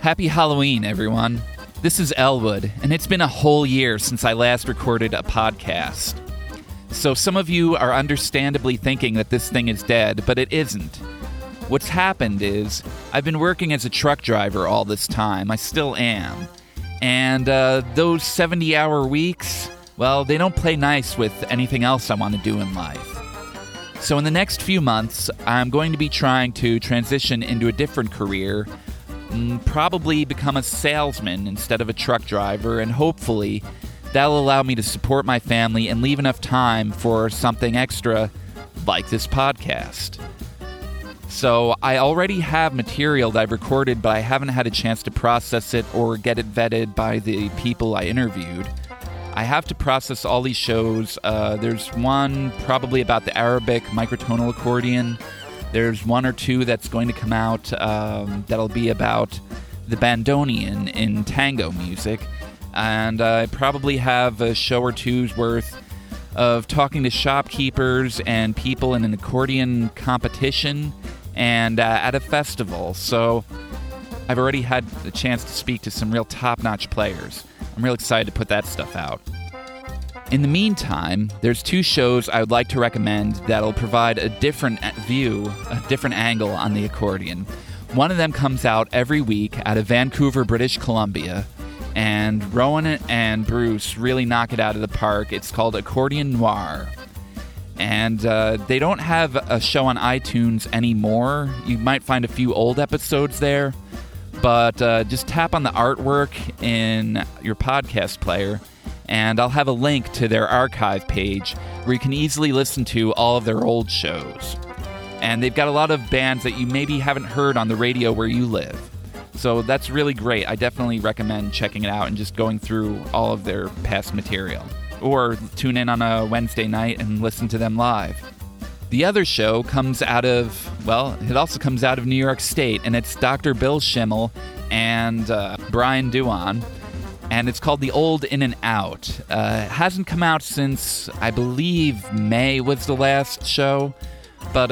Happy Halloween, everyone. This is Elwood, and it's been a whole year since I last recorded a podcast. So some of you are understandably thinking that this thing is dead, but it isn't. What's happened is, I've been working as a truck driver all this time. I still am. And those 70-hour weeks, well, they don't play nice with anything else I want to do in life. So in the next few months, I'm going to be trying to transition into a different career, probably become a salesman instead of a truck driver, and hopefully that'll allow me to support my family and leave enough time for something extra like this podcast. So I already have material that I've recorded, but I haven't had a chance to process it or get it vetted by the people I interviewed. I have to process all these shows. There's one probably about the Arabic microtonal accordion. There's one or two that's going to come out that'll be about the bandoneon in tango music. And I probably have a show or two's worth of talking to shopkeepers and people in an accordion competition and at a festival. So I've already had a chance to speak to some real top-notch players. I'm real excited to put that stuff out. In the meantime, there's two shows I would like to recommend that'll provide a different view, a different angle on the accordion. One of them comes out every week out of Vancouver, British Columbia, and Rowan and Bruce really knock it out of the park. It's called Accordion Noir. And they don't have a show on iTunes anymore. You might find a few old episodes there, but just tap on the artwork in your podcast player, and I'll have a link to their archive page where you can easily listen to all of their old shows. And they've got a lot of bands that you maybe haven't heard on the radio where you live. So that's really great. I definitely recommend checking it out and just going through all of their past material. Or tune in on a Wednesday night and listen to them live. The other show comes out of, well, it also comes out of New York State, and it's Dr. Bill Schimmel and Brian Duan, and it's called The Old In and Out. It hasn't come out since, I believe, May was the last show, but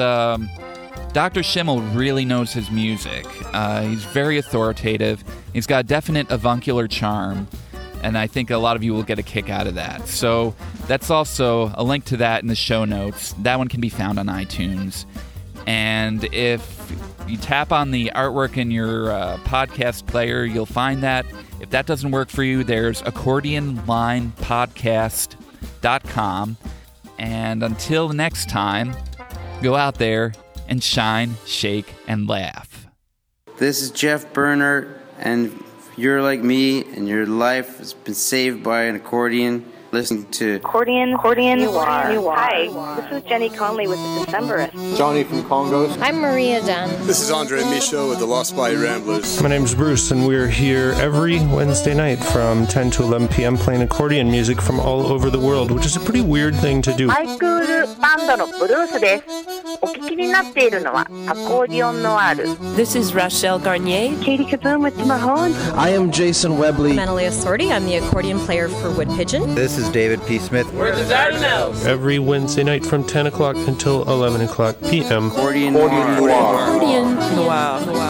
Dr. Schimmel really knows his music. He's very authoritative. He's got a definite avuncular charm, and I think a lot of you will get a kick out of that. So that's also a link to that in the show notes. That one can be found on iTunes. And if you tap on the artwork in your podcast player, you'll find that. If that doesn't work for you, there's accordionlinepodcast.com. And until next time, go out there and shine, shake, and laugh. This is Jeff Berner, and you're like me, and your life has been saved by an accordion. Listen to Accordion Noir. Hi, this is Jenny Conley with the Decemberists. Johnny from Congos. I'm Maria Dunn. This is Andre Michaud with the Lost Body Ramblers. My name's Bruce, and we're here every Wednesday night from 10 to 11 p.m. playing accordion music from all over the world, which is a pretty weird thing to do. ハイクールバンドのブルースです。お聞きになっているのはアコーディオンノワール。 This is Rachelle Garnier. Katie Kaboom with Mahone. I am Jason Webley. I'm Analia Sordi. I'm the accordion player for Wood Pigeon. This is David P. Smith. We're the Dardanelles. Every Wednesday night from 10 o'clock until 11 o'clock p.m. Accordion Noir. Accordion Noir.